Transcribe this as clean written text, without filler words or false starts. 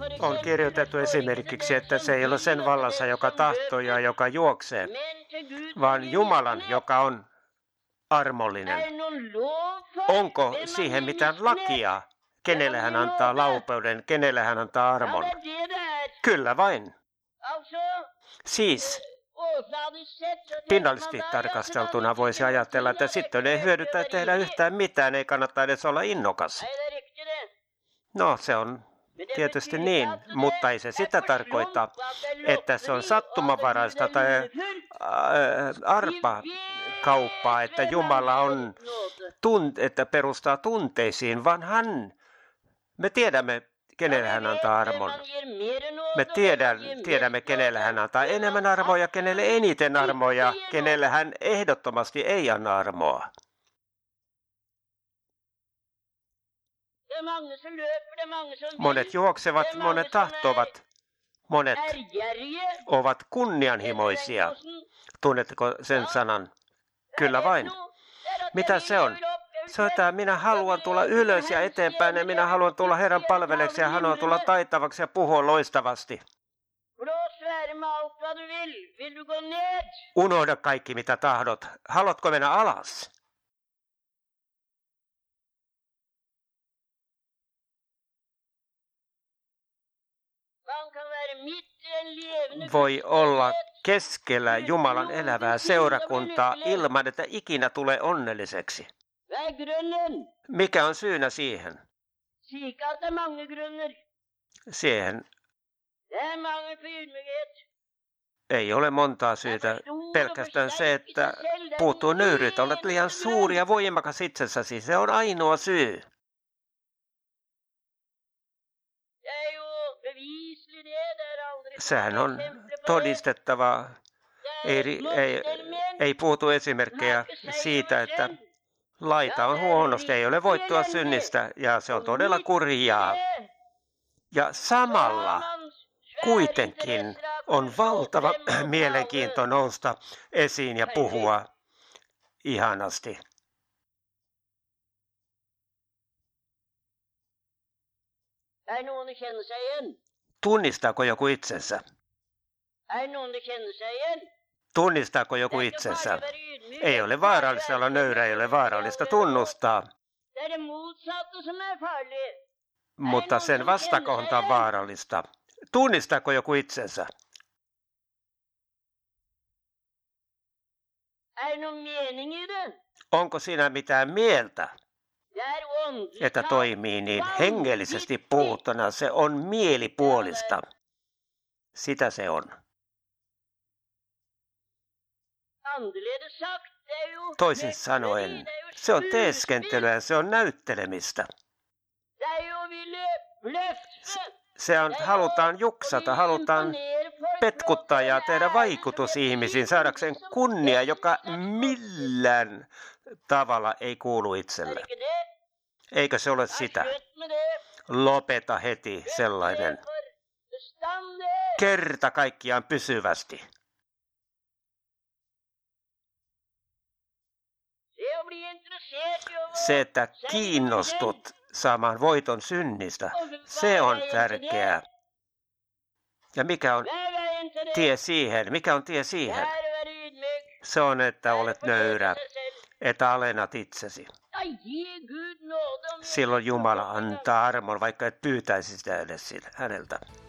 On kirjoitettu esimerkiksi, että se ei ole sen vallassa, joka tahtoo ja joka juoksee, vaan Jumalan, joka on armollinen. Onko siihen mitään lakia? Kenelle hän antaa laupeuden, kenelle hän antaa armon? Kyllä vain. Siis pinnallisesti tarkasteltuna voisi ajatella, että sitten ei hyödytä tehdä yhtään mitään, ei kannata edes olla innokas. No, se on tietysti niin, mutta ei se sitä tarkoita, että se on sattumanvaraista tai arpakauppaa, että Jumala on että perustaa tunteisiin, vaan me tiedämme, kenelle hän antaa armon. Me tiedämme, kenelle hän antaa enemmän armoa ja kenelle eniten armoa ja kenelle hän ehdottomasti ei anna armoa. Monet juoksevat, monet tahtovat, monet ovat kunnianhimoisia. Tunnetteko sen sanan? Kyllä vain. Mitä se on? Se on, että minä haluan tulla ylös ja eteenpäin ja minä haluan tulla Herran palveleksi ja haluan tulla taitavaksi ja puhua loistavasti. Unohda kaikki mitä tahdot. Haluatko mennä alas? Voi olla keskellä Jumalan elävää seurakuntaa ilman, että ikinä tulee onnelliseksi. Mikä on syynä siihen? Siihen ei ole montaa syytä. Pelkästään se, että puuttuu nöyryyttä. Olet liian suuri ja voimakas itsessäsi. Se on ainoa syy. Sehän on todistettava. Ei puutu esimerkkejä siitä, että laita on huonosti, ei ole voittoa synnistä ja se on todella kurjaa. Ja samalla kuitenkin on valtava mielenkiinto nousta esiin ja puhua ihanasti. Tunnistaako joku itsensä? Tunnistaako joku itsensä? Ei ole vaarallista olla nöyrä, ei ole vaarallista tunnustaa. Mutta sen vastakohta on vaarallista. Tunnistaako joku itsensä? Onko siinä mitään mieltä, että toimii niin hengellisesti puhuttuna? Se on mielipuolista. Sitä se on. Toisin sanoen, se on teeskentelyä, se on näyttelemistä. Halutaan juksata, halutaan petkuttaa ja tehdä vaikutus ihmisiin, saadakseen kunnia, joka millään tavalla ei kuulu itselle. Eikö se ole sitä? Lopeta heti sellainen. Kerta kaikkiaan pysyvästi. Se, että kiinnostut saamaan voiton synnistä, se on tärkeää. Ja mikä on tie siihen? Mikä on tie siihen? Se on, että olet nöyrä, että alennat itsesi. Silloin Jumala antaa armon, vaikka et pyytäisi sitä edes häneltä.